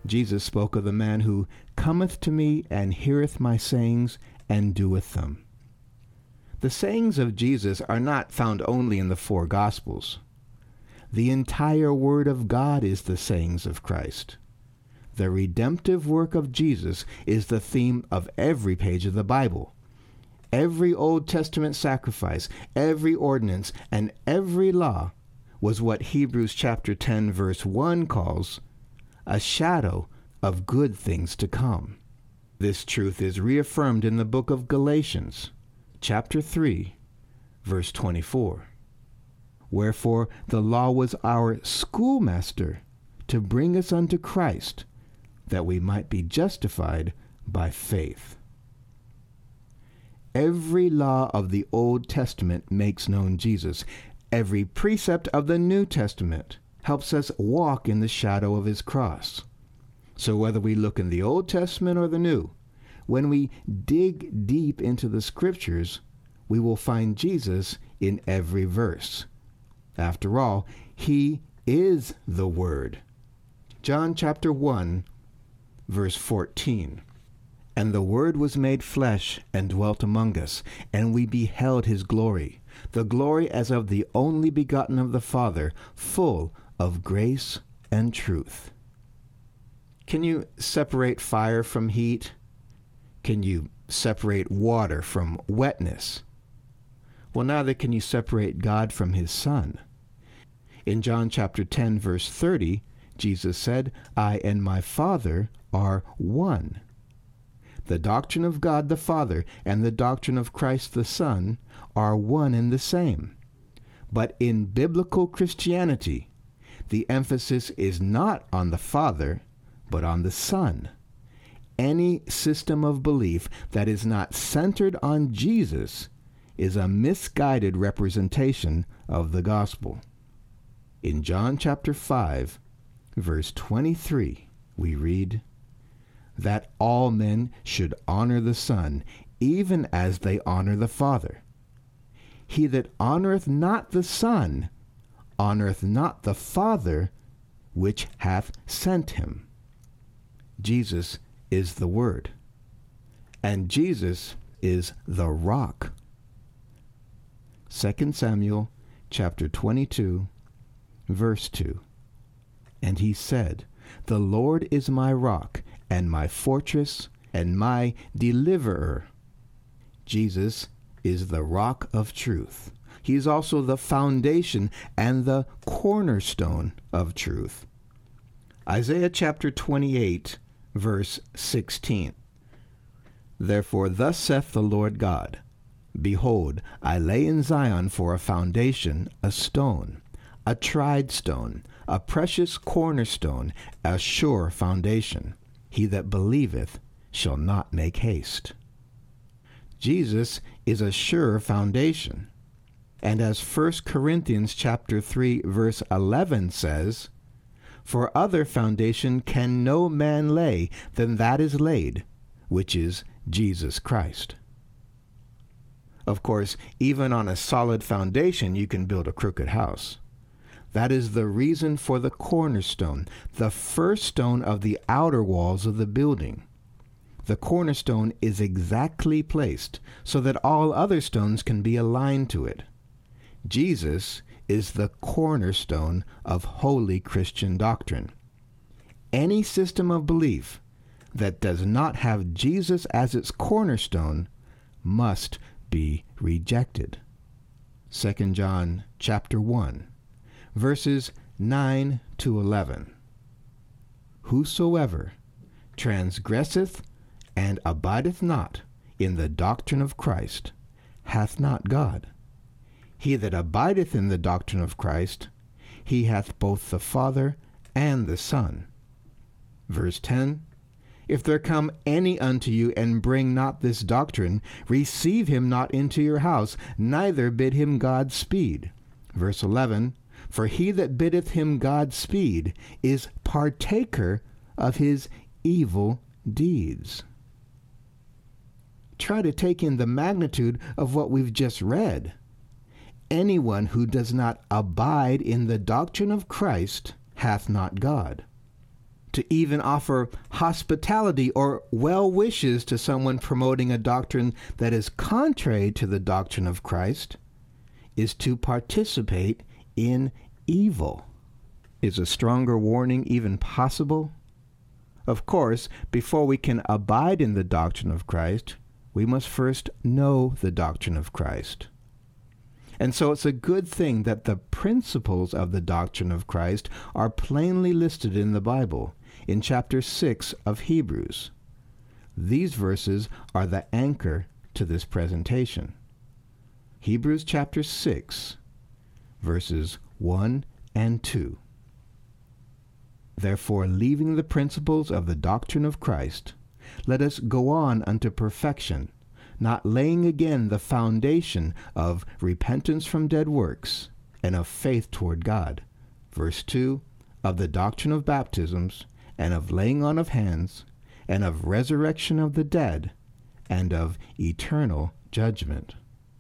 Jesus spoke of the man who cometh to me and heareth my sayings and doeth them. The sayings of Jesus are not found only in the four Gospels. The entire Word of God is the sayings of Christ. The redemptive work of Jesus is the theme of every page of the Bible. Every Old Testament sacrifice, every ordinance, and every law was what Hebrews chapter 10 verse 1 calls a shadow of good things to come. This truth is reaffirmed in the book of Galatians, chapter 3, verse 24. Wherefore the law was our schoolmaster to bring us unto Christ, that we might be justified by faith. Every law of the Old Testament makes known Jesus. Every precept of the New Testament helps us walk in the shadow of his cross. So whether we look in the Old Testament or the New, when we dig deep into the Scriptures, we will find Jesus in every verse. After all, he is the Word. John chapter 1, verse 14. And the Word was made flesh and dwelt among us, and we beheld his glory, the glory as of the only begotten of the Father, full of grace and truth. Can you separate fire from heat? Can you separate water from wetness? Well, neither can you separate God from his Son. In John chapter 10, verse 30, Jesus said, I and my Father are one. The doctrine of God the Father and the doctrine of Christ the Son are one and the same. But in biblical Christianity, the emphasis is not on the Father, but on the Son. Any system of belief that is not centered on Jesus is a misguided representation of the gospel. In John chapter 5, verse 23, we read, that all men should honor the Son, even as they honor the Father. He that honoreth not the Son, honoreth not the Father, which hath sent him. Jesus is the Word, and Jesus is the rock. 2 Samuel chapter 22, verse 2. And he said, the Lord is my rock, and my fortress, and my deliverer. Jesus is the rock of truth. He is also the foundation and the cornerstone of truth. Isaiah chapter 28, verse 16. Therefore thus saith the Lord God, behold, I lay in Zion for a foundation a stone, a tried stone, a precious cornerstone, a sure foundation. He that believeth shall not make haste. Jesus is a sure foundation. And as 1 Corinthians chapter 3 verse 11 says, for other foundation can no man lay than that is laid, which is Jesus Christ. Of course, even on a solid foundation you can build a crooked house. That is the reason for the cornerstone, the first stone of the outer walls of the building. The cornerstone is exactly placed so that all other stones can be aligned to it. Jesus is the cornerstone of holy Christian doctrine. Any system of belief that does not have Jesus as its cornerstone must be rejected. 2 John chapter 1. Verses 9 to 11. Whosoever transgresseth and abideth not in the doctrine of Christ hath not God. He that abideth in the doctrine of Christ, he hath both the Father and the Son. Verse 10. If there come any unto you and bring not this doctrine, receive him not into your house, neither bid him God speed. Verse 11. For he that biddeth him God speed is partaker of his evil deeds. Try to take in the magnitude of what we've just read. Anyone who does not abide in the doctrine of Christ hath not God. to even offer hospitality or well wishes to someone promoting a doctrine that is contrary to the doctrine of Christ is to participate in evil. Is a stronger warning even possible? Of course, before we can abide in the doctrine of Christ, we must first know the doctrine of Christ. And so it's a good thing that the principles of the doctrine of Christ are plainly listed in the Bible, in chapter 6 of Hebrews. These verses are the anchor to this presentation. Hebrews chapter 6, verses 1 and 2. Therefore, leaving the principles of the doctrine of Christ, let us go on unto perfection, not laying again the foundation of repentance from dead works, and of faith toward God. Verse 2, of the doctrine of baptisms, and of laying on of hands, and of resurrection of the dead, and of eternal judgment.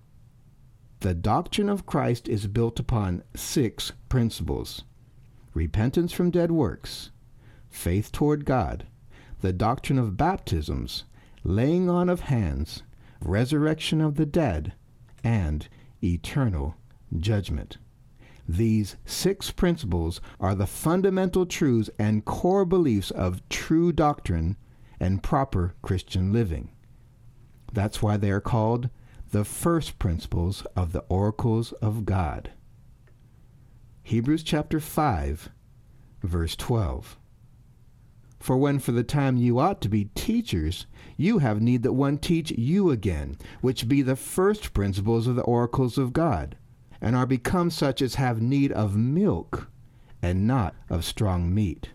The doctrine of Christ is built upon 6 principles: repentance from dead works, faith toward God, the doctrine of baptisms, laying on of hands, resurrection of the dead, and eternal judgment. These 6 principles are the fundamental truths and core beliefs of true doctrine and proper Christian living. That's why they are called the first principles of the oracles of God. Hebrews chapter 5, verse 12. For when for the time you ought to be teachers, you have need that one teach you again, which be the first principles of the oracles of God, and are become such as have need of milk, and not of strong meat.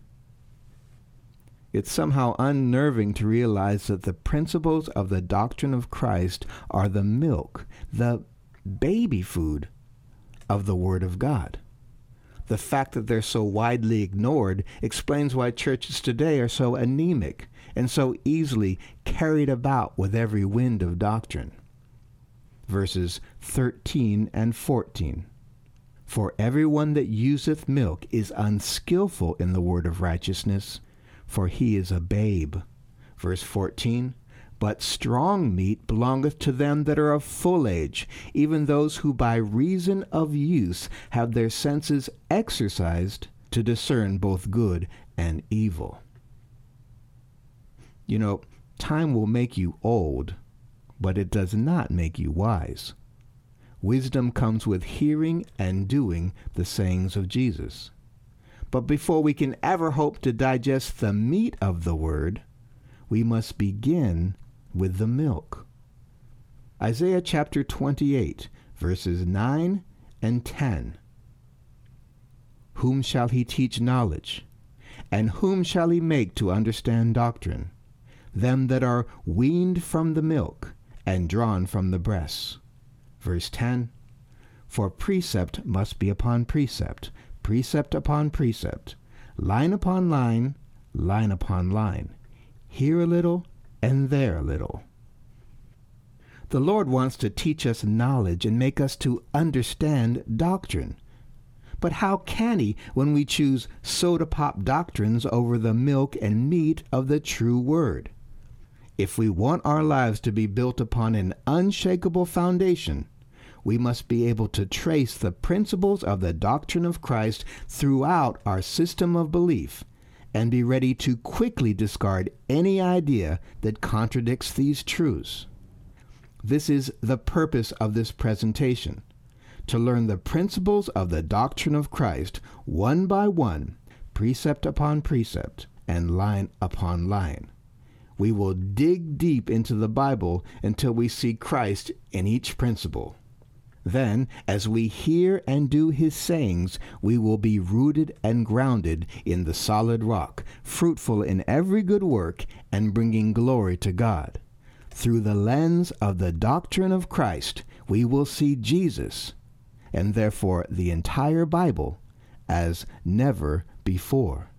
It's somehow unnerving to realize that the principles of the doctrine of Christ are the milk, the baby food of the Word of God. The fact that they're so widely ignored explains why churches today are so anemic and so easily carried about with every wind of doctrine. Verses 13 and 14. For everyone that useth milk is unskillful in the word of righteousness, for he is a babe. Verse 14. But strong meat belongeth to them that are of full age, even those who by reason of use have their senses exercised to discern both good and evil. You know, time will make you old, but it does not make you wise. Wisdom comes with hearing and doing the sayings of Jesus. But before we can ever hope to digest the meat of the word, we must begin with the milk. Isaiah chapter 28, verses 9 and 10. Whom shall he teach knowledge? And whom shall he make to understand doctrine? Them that are weaned from the milk, and drawn from the breasts. Verse 10. For precept must be upon precept, precept upon precept, line upon line, line upon line, here a little, and there a little. The Lord wants to teach us knowledge and make us to understand doctrine. But how can he when we choose soda pop doctrines over the milk and meat of the true word? If we want our lives to be built upon an unshakable foundation, we must be able to trace the principles of the doctrine of Christ throughout our system of belief, and be ready to quickly discard any idea that contradicts these truths. This is the purpose of this presentation, to learn the principles of the doctrine of Christ one by one, precept upon precept, and line upon line. We will dig deep into the Bible until we see Christ in each principle. Then, as we hear and do his sayings, we will be rooted and grounded in the solid rock, fruitful in every good work, and bringing glory to God. Through the lens of the doctrine of Christ, we will see Jesus, and therefore the entire Bible, as never before.